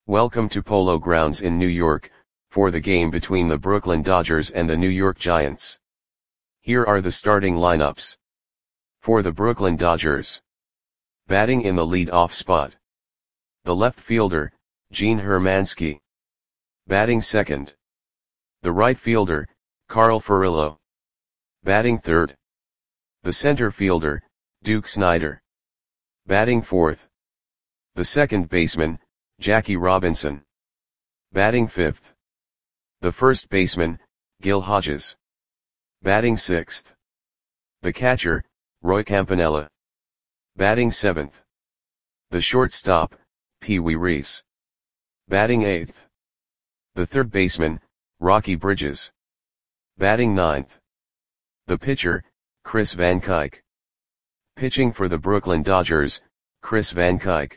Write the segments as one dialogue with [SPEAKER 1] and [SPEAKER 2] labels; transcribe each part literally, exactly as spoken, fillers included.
[SPEAKER 1] Welcome to Polo Grounds in New York, for the game between the Brooklyn Dodgers and the New York Giants. Here are the starting lineups. For the Brooklyn Dodgers. Batting in the lead-off spot. The left fielder, Gene Hermansky. Batting second. The right fielder, Carl Furillo. Batting third. The center fielder, Duke Snider. Batting fourth. The second baseman, Jackie Robinson. Batting fifth. The first baseman, Gil Hodges. Batting sixth. The catcher, Roy Campanella. Batting seventh. The shortstop, Pee Wee Reese. Batting eighth. The third baseman, Rocky Bridges. Batting ninth. The pitcher, Chris Van Kyk. Pitching for the Brooklyn Dodgers, Chris Van Kyk.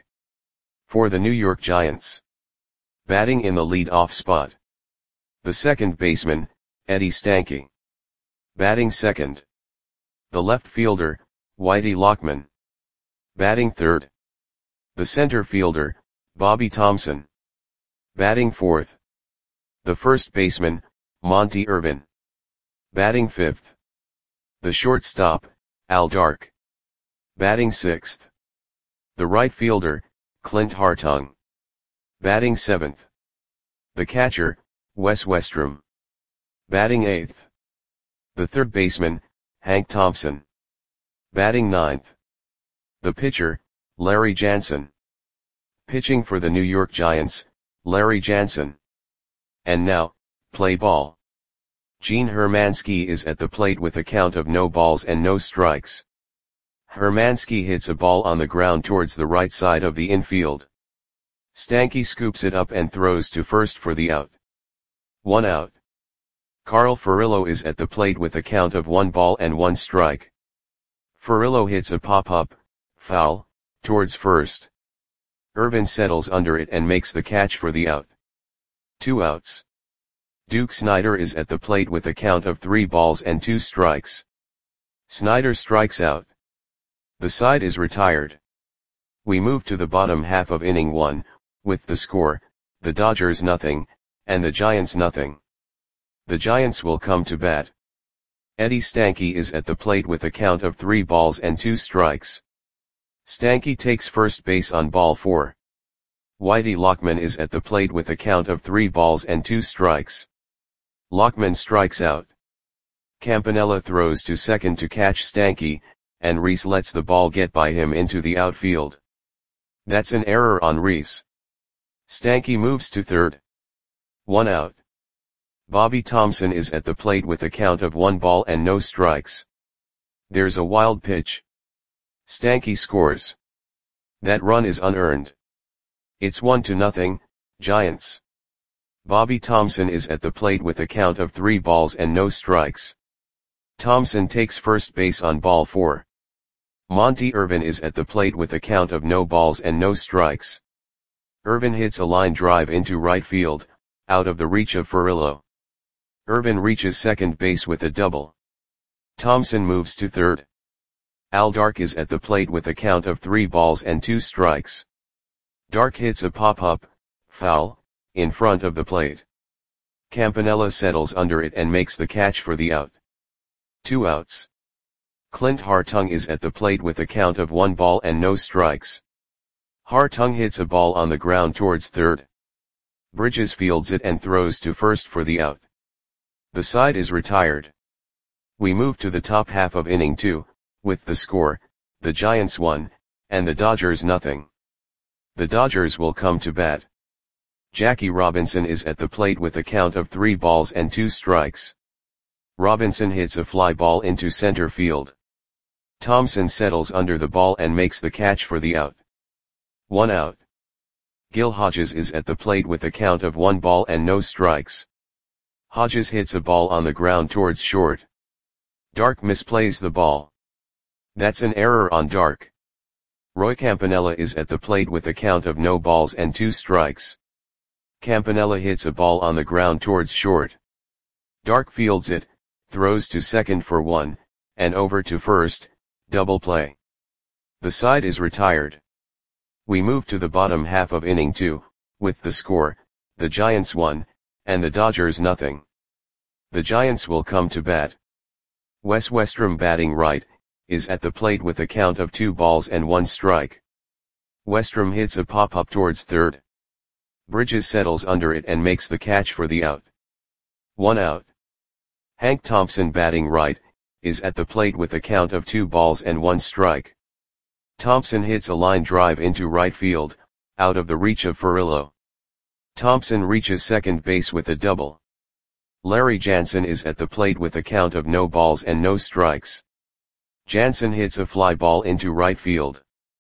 [SPEAKER 1] For the New York Giants. Batting in the lead-off spot. The second baseman, Eddie Stanky. Batting second. The left fielder, Whitey Lockman. Batting third. The center fielder, Bobby Thompson. Batting fourth. The first baseman, Monty Irvin. Batting fifth. The shortstop, Al Dark. Batting sixth. The right fielder, Clint Hartung. Batting seventh. The catcher, Wes Westrum. Batting eighth. The third baseman, Hank Thompson. Batting ninth. The pitcher, Larry Jansen. Pitching for the New York Giants, Larry Jansen. And now, play ball. Gene Hermansky is at the plate with a count of no balls and no strikes. Hermansky hits a ball on the ground towards the right side of the infield. Stanky scoops it up and throws to first for the out. One out. Carl Furillo is at the plate with a count of one ball and one strike. Furillo hits a pop-up, foul, towards first. Irvin settles under it and makes the catch for the out. Two outs. Duke Snider is at the plate with a count of three balls and two strikes. Snider strikes out. The side is retired. We move to the bottom half of inning one, with the score, the Dodgers nothing, and the Giants nothing. The Giants will come to bat. Eddie Stanky is at the plate with a count of three balls and two strikes. Stanky takes first base on ball four. Whitey Lockman is at the plate with a count of three balls and two strikes. Lockman strikes out. Campanella throws to second to catch Stanky, and Reese lets the ball get by him into the outfield. That's an error on Reese. Stanky moves to third. One out. Bobby Thompson is at the plate with a count of one ball and no strikes. There's a wild pitch. Stanky scores. That run is unearned. It's one to nothing, Giants. Bobby Thompson is at the plate with a count of three balls and no strikes. Thompson takes first base on ball four. Monty Irvin is at the plate with a count of no balls and no strikes. Irvin hits a line drive into right field, out of the reach of Furillo. Irvin reaches second base with a double. Thompson moves to third. Al Dark is at the plate with a count of three balls and two strikes. Dark hits a pop-up, foul, in front of the plate. Campanella settles under it and makes the catch for the out. Two outs. Clint Hartung is at the plate with a count of one ball and no strikes. Hartung hits a ball on the ground towards third. Bridges fields it and throws to first for the out. The side is retired. We move to the top half of inning two, with the score, the Giants one, and the Dodgers nothing. The Dodgers will come to bat. Jackie Robinson is at the plate with a count of three balls and two strikes. Robinson hits a fly ball into center field. Thompson settles under the ball and makes the catch for the out. One out. Gil Hodges is at the plate with a count of one ball and no strikes. Hodges hits a ball on the ground towards short. Dark misplays the ball. That's an error on Dark. Roy Campanella is at the plate with a count of no balls and two strikes. Campanella hits a ball on the ground towards short. Dark fields it, throws to second for one, and over to first, double play. The side is retired. We move to the bottom half of inning two, With the score, the Giants one, and the Dodgers nothing. The Giants will come to bat. Wes Westrum batting right, is at the plate with a count of two balls and one strike. Westrum hits a pop-up towards third. Bridges settles under it and makes the catch for the out. One out. Hank Thompson batting right, is at the plate with a count of two balls and one strike. Thompson hits a line drive into right field, out of the reach of Furillo. Thompson reaches second base with a double. Larry Jansen is at the plate with a count of no balls and no strikes. Jansen hits a fly ball into right field.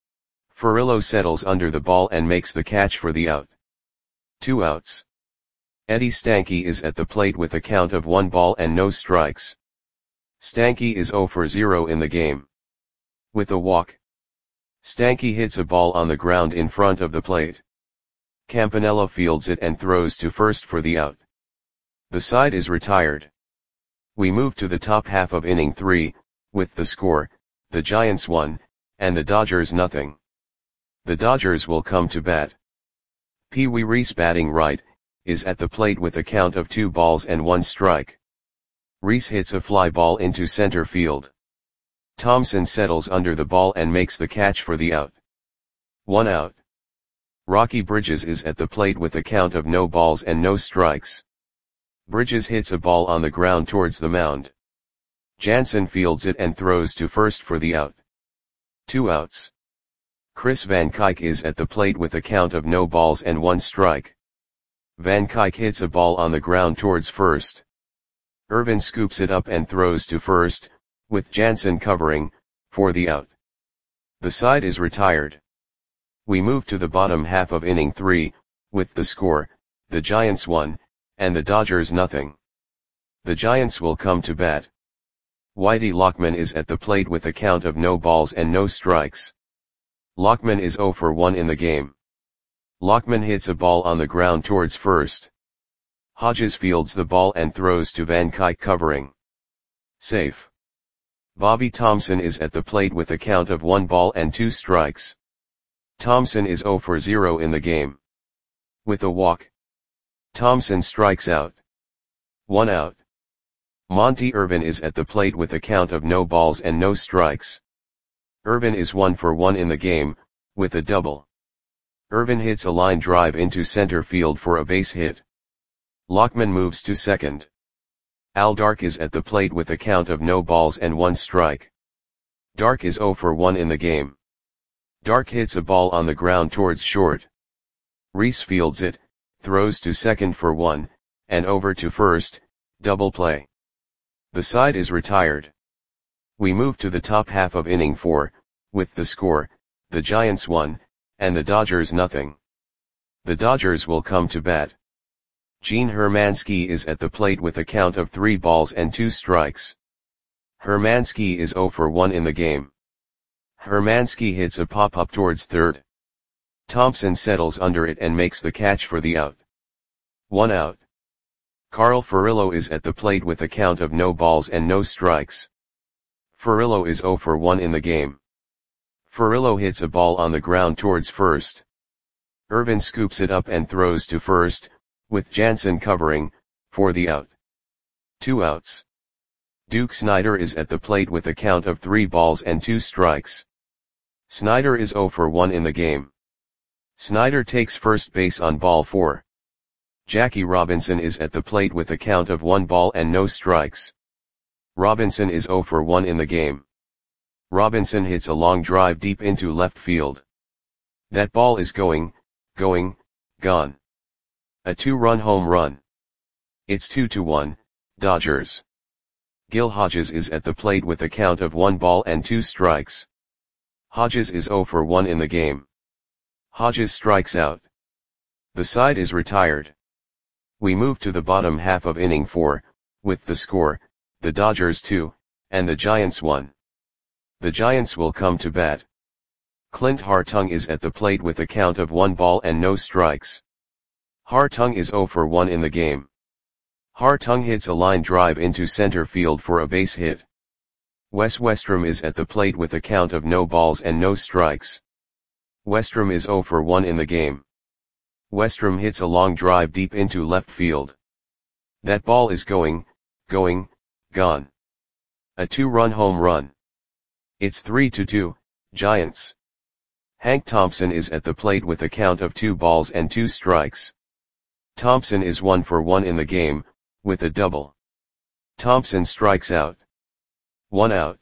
[SPEAKER 1] Furillo settles under the ball and makes the catch for the out. Two outs. Eddie Stanky is at the plate with a count of one ball and no strikes. Stanky is zero for zero in the game. With a walk, Stanky hits a ball on the ground in front of the plate. Campanella fields it and throws to first for the out. The side is retired. We move to the top half of inning three, with the score, the Giants one, and the Dodgers nothing. The Dodgers will come to bat. Pee Wee Reese batting right, is at the plate with a count of two balls and one strike. Reese hits a fly ball into center field. Thompson settles under the ball and makes the catch for the out. One out. Rocky Bridges is at the plate with a count of no balls and no strikes. Bridges hits a ball on the ground towards the mound. Jansen fields it and throws to first for the out. Two outs. Chris Van Kuyk is at the plate with a count of no balls and one strike. Van Kuyk hits a ball on the ground towards first. Irvin scoops it up and throws to first, with Jansen covering, for the out. The side is retired. We move to the bottom half of inning three, with the score, the Giants one, and the Dodgers nothing. The Giants will come to bat. Whitey Lockman is at the plate with a count of no balls and no strikes. Lockman is zero for one in the game. Lockman hits a ball on the ground towards first. Hodges fields the ball and throws to Van Kuyk covering. Safe. Bobby Thompson is at the plate with a count of one ball and two strikes. Thompson is zero for zero in the game. With a walk, Thompson strikes out. One out. Monty Irvin is at the plate with a count of no balls and no strikes. Irvin is one for one in the game, with a double. Irvin hits a line drive into center field for a base hit. Lockman moves to second. Al Dark is at the plate with a count of no balls and one strike. Dark is zero for one in the game. Dark hits a ball on the ground towards short. Reese fields it, throws to second for one, and over to first, double play. The side is retired. We move to the top half of inning four, with the score, the Giants one, and the Dodgers nothing. The Dodgers will come to bat. Gene Hermansky is at the plate with a count of three balls and two strikes. Hermansky is zero for one in the game. Hermansky hits a pop-up towards third. Thompson settles under it and makes the catch for the out. One out. Carl Furillo is at the plate with a count of no balls and no strikes. Furillo is zero for one in the game. Furillo hits a ball on the ground towards first. Irvin scoops it up and throws to first, with Jansen covering, for the out. Two outs. Duke Snider is at the plate with a count of three balls and two strikes. Snider is zero for one in the game. Snider takes first base on ball four. Jackie Robinson is at the plate with a count of one ball and no strikes. Robinson is zero for one in the game. Robinson hits a long drive deep into left field. That ball is going, going, gone. A two-run home run. It's two to one, Dodgers. Gil Hodges is at the plate with a count of one ball and two strikes. Hodges is zero for one in the game. Hodges strikes out. The side is retired. We move to the bottom half of inning four, with the score, the Dodgers two, and the Giants one. The Giants will come to bat. Clint Hartung is at the plate with a count of one ball and no strikes. Hartung is zero for one in the game. Hartung hits a line drive into center field for a base hit. Wes Westrum is at the plate with a count of no balls and no strikes. Westrum is zero for one in the game. Westrum hits a long drive deep into left field. That ball is going, going, gone. A two-run home run. It's three to two, Giants. Hank Thompson is at the plate with a count of two balls and two strikes. Thompson is one for one in the game, with a double. Thompson strikes out. One out.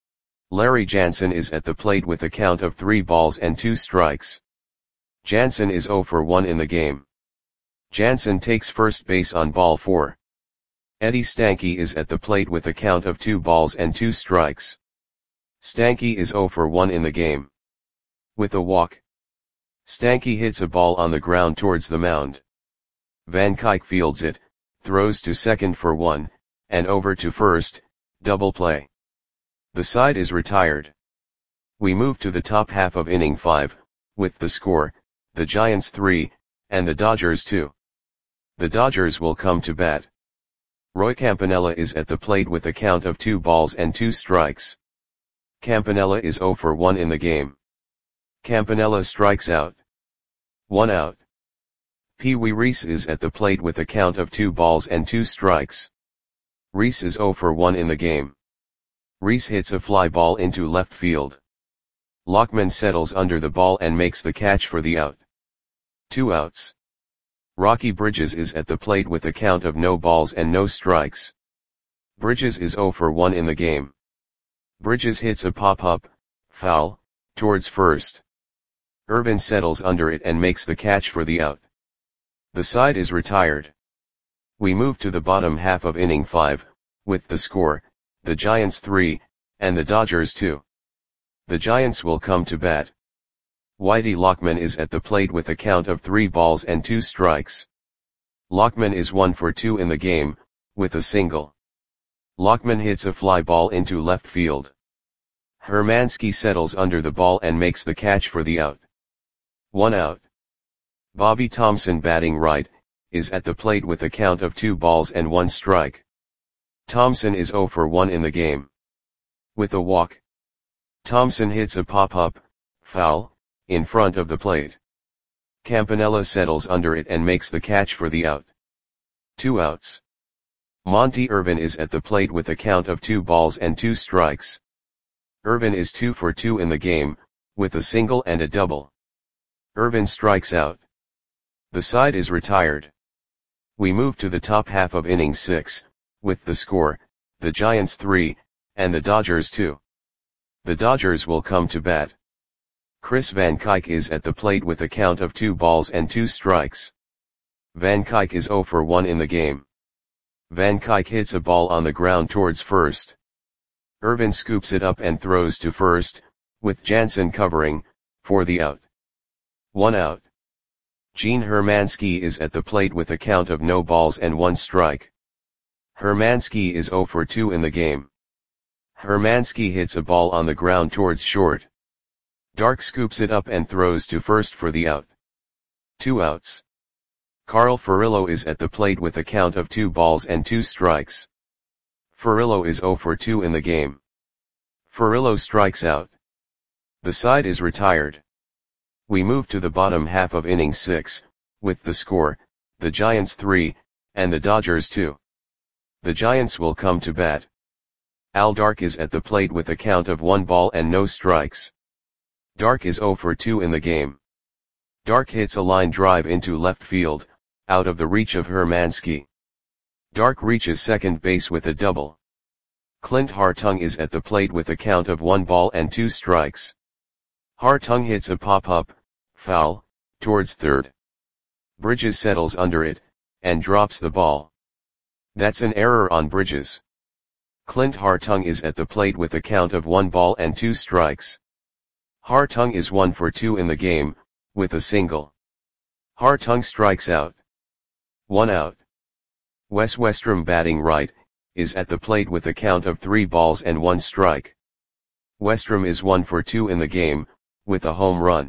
[SPEAKER 1] Larry Jansen is at the plate with a count of three balls and two strikes. Jansen is zero for one in the game. Jansen takes first base on ball four. Eddie Stanky is at the plate with a count of two balls and two strikes. Stanky is zero for one in the game. With a walk. Stanky hits a ball on the ground towards the mound. Van Kuyk fields it, throws to second for one, and over to first, double play. The side is retired. We move to the top half of inning five, with the score, the Giants three, and the Dodgers two. The Dodgers will come to bat. Roy Campanella is at the plate with a count of two balls and two strikes. Campanella is zero for one in the game. Campanella strikes out. One out. Pee Wee Reese is at the plate with a count of two balls and two strikes. Reese is zero for one in the game. Reese hits a fly ball into left field. Lockman settles under the ball and makes the catch for the out. Two outs. Rocky Bridges is at the plate with a count of no balls and no strikes. Bridges is zero for one in the game. Bridges hits a pop-up, foul, towards first. Irvin settles under it and makes the catch for the out. The side is retired. We move to the bottom half of inning five, with the score, the Giants three, and the Dodgers two. The Giants will come to bat. Whitey Lockman is at the plate with a count of three balls and two strikes. Lockman is one for two in the game, with a single. Lockman hits a fly ball into left field. Hermansky settles under the ball and makes the catch for the out. One out. Bobby Thompson, batting right, is at the plate with a count of two balls and one strike. Thompson is zero for one in the game. With a walk. Thompson hits a pop-up, foul, in front of the plate. Campanella settles under it and makes the catch for the out. Two outs. Monty Irvin is at the plate with a count of two balls and two strikes. Irvin is two for two in the game, with a single and a double. Irvin strikes out. The side is retired. We move to the top half of inning six, with the score, the Giants three, and the Dodgers two. The Dodgers will come to bat. Chris Van Kuyk is at the plate with a count of two balls and two strikes. Van Kuyk is zero for one in the game. Van Kuyk hits a ball on the ground towards first. Irvin scoops it up and throws to first, with Jansen covering, for the out. One out. Gene Hermansky is at the plate with a count of no balls and one strike. Hermansky is zero for two in the game. Hermansky hits a ball on the ground towards short. Dark scoops it up and throws to first for the out. Two outs. Carl Furillo is at the plate with a count of two balls and two strikes. Furillo is zero for two in the game. Furillo strikes out. The side is retired. We move to the bottom half of inning six, with the score, the Giants three, and the Dodgers two. The Giants will come to bat. Al Dark is at the plate with a count of one ball and no strikes. Dark is zero for two in the game. Dark hits a line drive into left field, out of the reach of Hermansky. Dark reaches second base with a double. Clint Hartung is at the plate with a count of one ball and two strikes. Hartung hits a pop-up, foul, towards third. Bridges settles under it, and drops the ball. That's an error on Bridges. Clint Hartung is at the plate with a count of one ball and two strikes. Hartung is one for two in the game, with a single. Hartung strikes out. One out. Wes Westrum, batting right, is at the plate with a count of three balls and one strike. Westrum is one for two in the game, with a home run.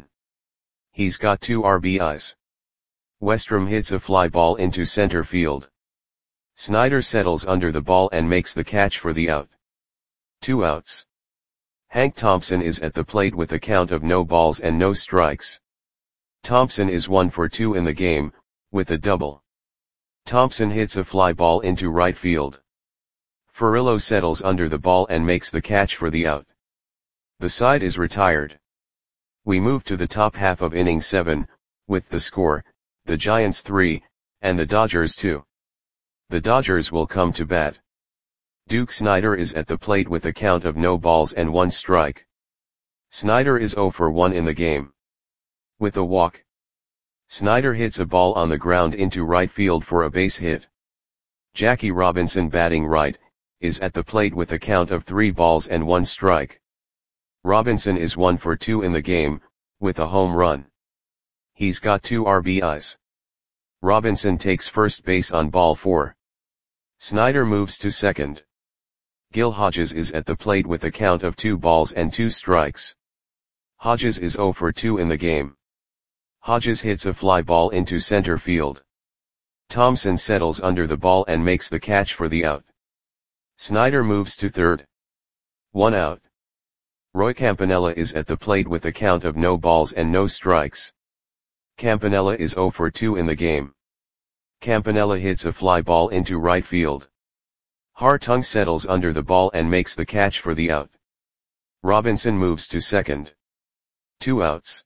[SPEAKER 1] He's got two R B Is. Westrum hits a fly ball into center field. Snyder settles under the ball and makes the catch for the out. Two outs. Hank Thompson is at the plate with a count of no balls and no strikes. Thompson is one for two in the game, with a double. Thompson hits a fly ball into right field. Furillo settles under the ball and makes the catch for the out. The side is retired. We move to the top half of inning seven, with the score, the Giants three, and the Dodgers two. The Dodgers will come to bat. Duke Snider is at the plate with a count of no balls and one strike. Snider is zero for one in the game. With a walk, Snider hits a ball on the ground into right field for a base hit. Jackie Robinson, batting right, is at the plate with a count of three balls and one strike. Robinson is one for two in the game, with a home run. He's got two R B Is. Robinson takes first base on ball four. Snider moves to second. Gil Hodges is at the plate with a count of two balls and two strikes. Hodges is zero for two in the game. Hodges hits a fly ball into center field. Thompson settles under the ball and makes the catch for the out. Snider moves to third. One out. Roy Campanella is at the plate with a count of no balls and no strikes. Campanella is zero for two in the game. Campanella hits a fly ball into right field. Hartung settles under the ball and makes the catch for the out. Robinson moves to second. Two outs.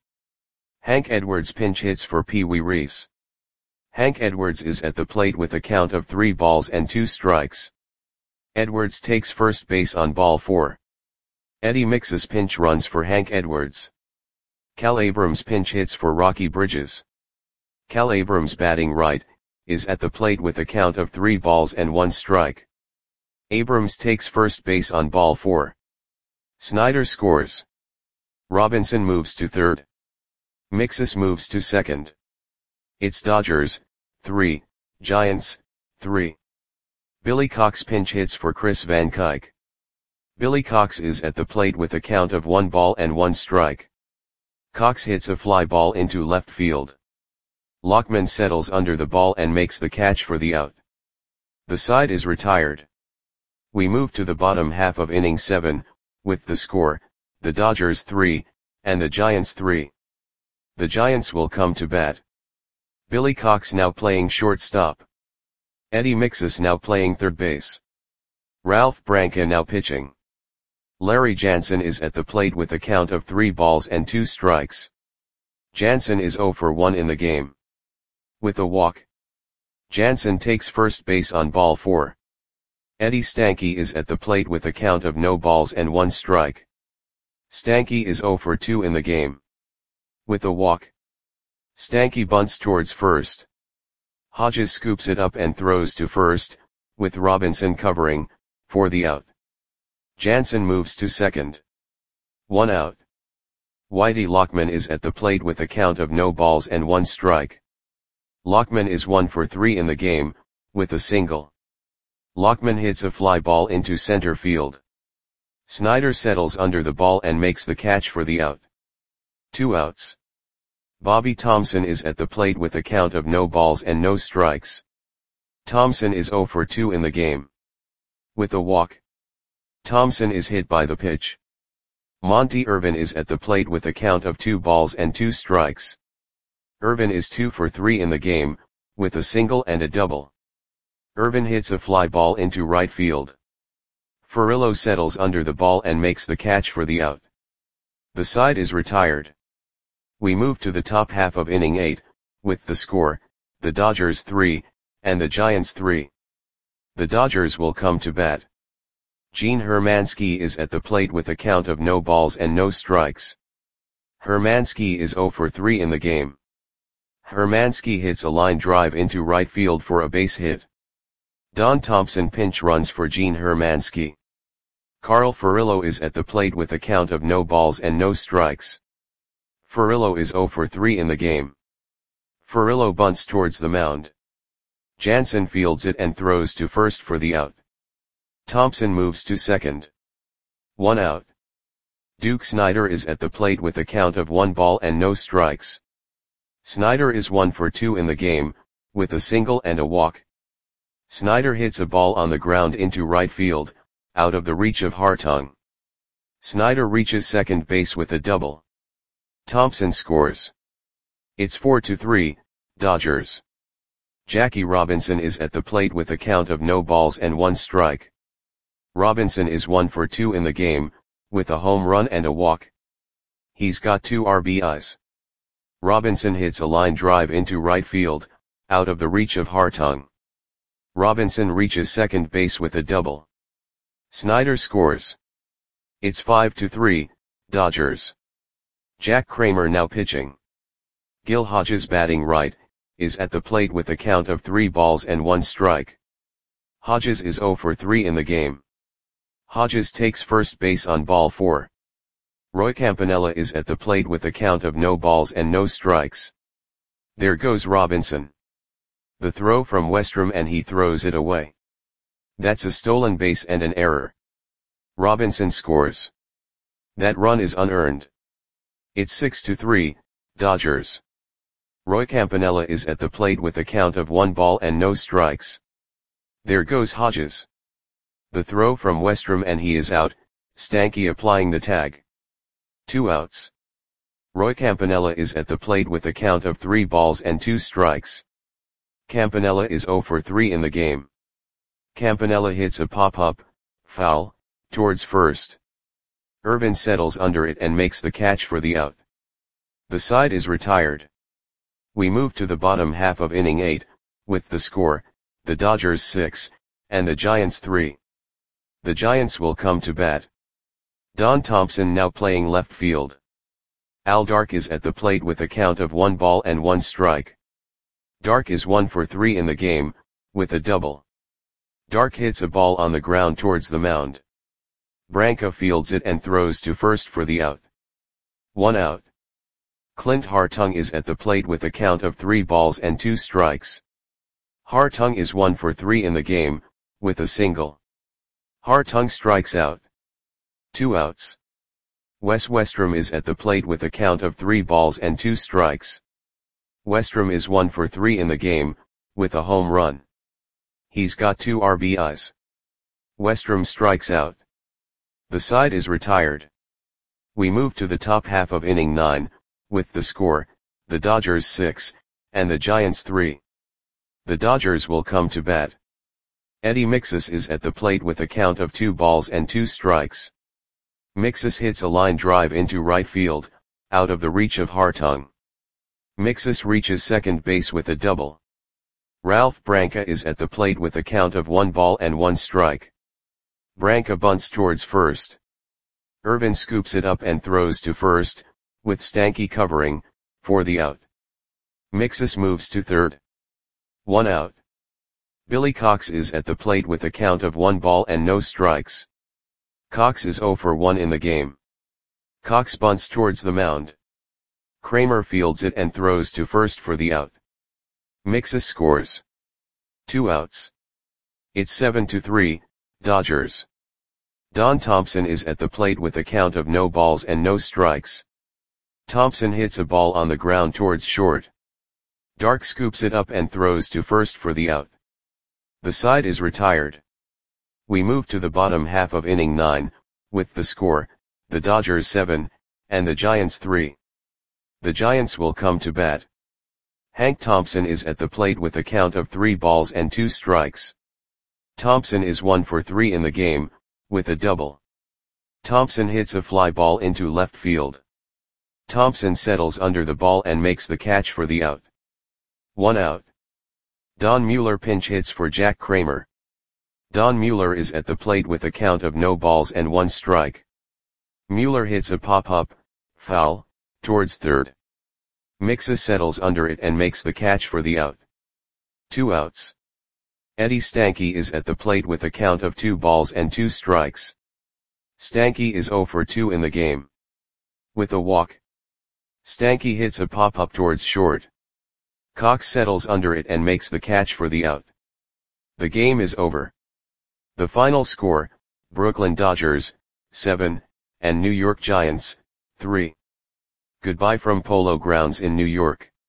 [SPEAKER 1] Hank Edwards pinch hits for Pee Wee Reese. Hank Edwards is at the plate with a count of three balls and two strikes. Edwards takes first base on ball four. Eddie Mixus pinch runs for Hank Edwards. Cal Abrams pinch hits for Rocky Bridges. Cal Abrams, batting right, is at the plate with a count of three balls and one strike. Abrams takes first base on ball four. Snider scores. Robinson moves to third. Mixus moves to second. It's Dodgers, three, Giants, three. Billy Cox pinch hits for Chris Van Kuyk. Billy Cox is at the plate with a count of one ball and one strike. Cox hits a fly ball into left field. Lockman settles under the ball and makes the catch for the out. The side is retired. We move to the bottom half of inning seven, with the score, the Dodgers three, and the Giants three. The Giants will come to bat. Billy Cox now playing shortstop. Eddie Mixus now playing third base. Ralph Branca now pitching. Larry Jansen is at the plate with a count of three balls and two strikes. Jansen is zero for one in the game. With a walk, Jansen takes first base on ball four. Eddie Stanky is at the plate with a count of no balls and one strike. Stanky is zero for two in the game. With a walk, Stanky bunts towards first. Hodges scoops it up and throws to first, with Robinson covering, for the out. Jansen moves to second. One out. Whitey Lockman is at the plate with a count of no balls and one strike. Lockman is one for three in the game, with a single. Lockman hits a fly ball into center field. Snider settles under the ball and makes the catch for the out. Two outs. Bobby Thomson is at the plate with a count of no balls and no strikes. Thomson is zero for two in the game. With a walk, Thomson is hit by the pitch. Monty Irvin is at the plate with a count of two balls and two strikes. Irvin is two for three in the game, with a single and a double. Irvin hits a fly ball into right field. Furillo settles under the ball and makes the catch for the out. The side is retired. We move to the top half of inning eight, with the score, the Dodgers three, and the Giants three. The Dodgers will come to bat. Gene Hermansky is at the plate with a count of no balls and no strikes. Hermansky is zero for three in the game. Hermansky hits a line drive into right field for a base hit. Don Thompson pinch runs for Gene Hermansky. Carl Furillo is at the plate with a count of no balls and no strikes. Furillo is zero for three in the game. Furillo bunts towards the mound. Jansen fields it and throws to first for the out. Thompson moves to second. One out. Duke Snider is at the plate with a count of one ball and no strikes. Snider is one for two in the game, with a single and a walk. Snider hits a ball on the ground into right field, out of the reach of Hartung. Snider reaches second base with a double. Thompson scores. It's four to three, Dodgers. Jackie Robinson is at the plate with a count of no balls and one strike. Robinson is one for two in the game, with a home run and a walk. He's got two R B Is. Robinson hits a line drive into right field, out of the reach of Hartung. Robinson reaches second base with a double. Snyder scores. It's five to three, Dodgers. Jack Kramer now pitching. Gil Hodges batting right, is at the plate with a count of three balls and one strike. Hodges is zero for three in the game. Hodges takes first base on ball four. Roy Campanella is at the plate with a count of no balls and no strikes. There goes Robinson. The throw from Westrom and he throws it away. That's a stolen base and an error. Robinson scores. That run is unearned. It's six to three, Dodgers. Roy Campanella is at the plate with a count of one ball and no strikes. There goes Hodges. The throw from Westrom and he is out, Stanky applying the tag. Two outs. Roy Campanella is at the plate with a count of three balls and two strikes. Campanella is zero for three in the game. Campanella hits a pop-up, foul, towards first. Irvin settles under it and makes the catch for the out. The side is retired. We move to the bottom half of inning eight, with the score, the Dodgers six, and the Giants three. The Giants will come to bat. Don Thompson now playing left field. Al Dark is at the plate with a count of one ball and one strike. Dark is one for three in the game, with a double. Dark hits a ball on the ground towards the mound. Branca fields it and throws to first for the out. One out. Clint Hartung is at the plate with a count of three balls and two strikes. Hartung is one for three in the game, with a single. Hartung strikes out. Two outs. Wes Westrom is at the plate with a count of three balls and two strikes. Westrom is one for three in the game, with a home run. He's got two R B Is. Westrom strikes out. The side is retired. We move to the top half of inning nine, with the score, the Dodgers six, and the Giants three. The Dodgers will come to bat. Eddie Mixus is at the plate with a count of two balls and two strikes. Mixus hits a line drive into right field, out of the reach of Hartung. Mixus reaches second base with a double. Ralph Branca is at the plate with a count of one ball and one strike. Branca bunts towards first. Irvin scoops it up and throws to first, with Stanky covering, for the out. Mixus moves to third. One out. Billy Cox is at the plate with a count of one ball and no strikes. Cox is zero for one in the game. Cox bunts towards the mound. Kramer fields it and throws to first for the out. Mixus scores. Two outs. It's seven to three, Dodgers. Don Thompson is at the plate with a count of no balls and no strikes. Thompson hits a ball on the ground towards short. Dark scoops it up and throws to first for the out. The side is retired. We move to the bottom half of inning nine, with the score, the Dodgers seven, and the Giants three. The Giants will come to bat. Hank Thompson is at the plate with a count of three balls and two strikes. Thompson is one for three in the game, with a double. Thompson hits a fly ball into left field. Thompson settles under the ball and makes the catch for the out. One out. Don Mueller pinch hits for Jack Kramer. Don Mueller is at the plate with a count of no balls and one strike. Mueller hits a pop-up, foul, towards third. Mixus settles under it and makes the catch for the out. Two outs. Eddie Stanky is at the plate with a count of two balls and two strikes. Stanky is zero for two in the game. With a walk. Stanky hits a pop-up towards short. Cox settles under it and makes the catch for the out. The game is over. The final score, Brooklyn Dodgers, seven, and New York Giants, three. Goodbye from Polo Grounds in New York.